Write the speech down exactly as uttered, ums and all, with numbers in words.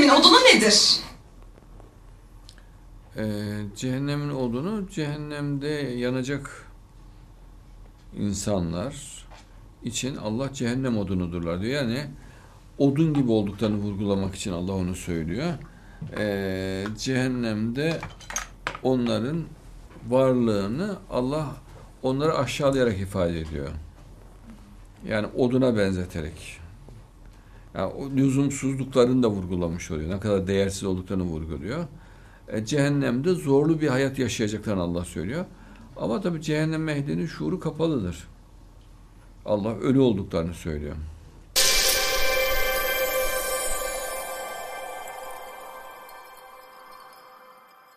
cehennemin odunu nedir? Ee, cehennemin odunu, cehennemde yanacak insanlar için Allah cehennem odunudurlar diyor. Yani odun gibi olduklarını vurgulamak için Allah onu söylüyor. Ee, cehennemde onların varlığını Allah onları aşağılayarak ifade ediyor. Yani oduna benzeterek. Yani o lüzumsuzluklarını da vurgulamış oluyor. Ne kadar değersiz olduklarını vurguluyor. E, cehennemde zorlu bir hayat yaşayacaklarını Allah söylüyor. Ama tabii cehennem ehlinin şuuru kapalıdır. Allah ölü olduklarını söylüyor.